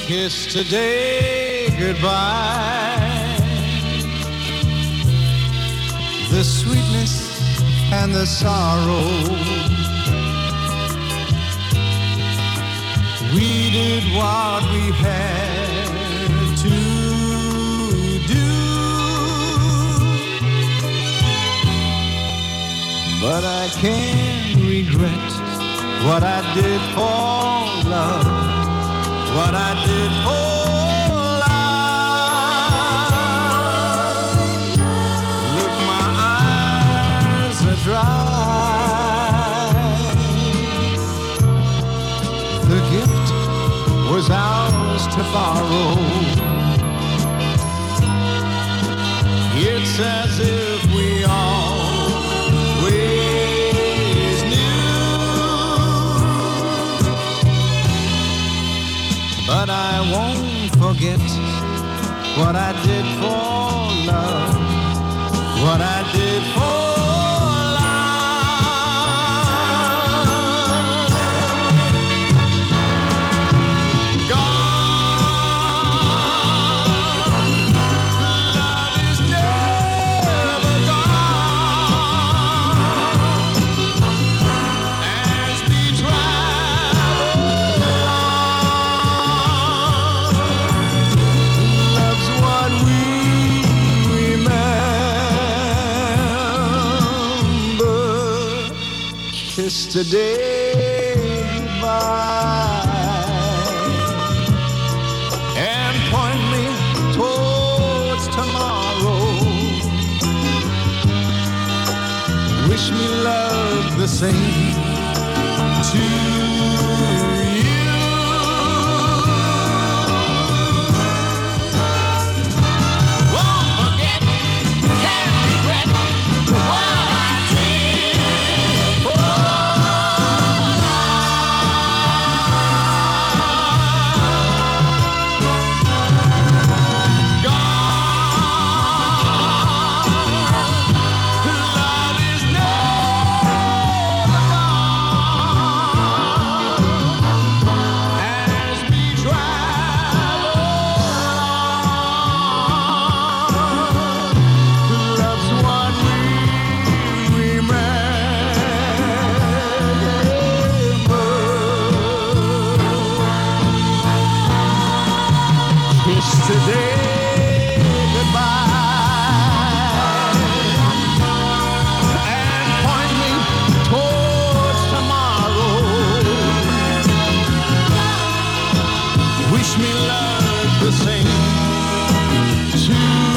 Kiss today goodbye. The sweetness and the sorrow. We did what we had to do, but I can't regret what I did for love. What I did for love. Look, my eyes are dry. The gift was ours to borrow. It's as if we always knew, but I won't forget what I did for love, what I did for love. Gone, love is never gone. As we travel love's what we remember. Kiss today goodbye and point me towards tomorrow. Wish me love the same to you. Won't forget, can't regret what I did for love. Gone, love is never gone. As we travel love's what we remember. Kiss today goodbye and point me towards tomorrow. Wish me love the same to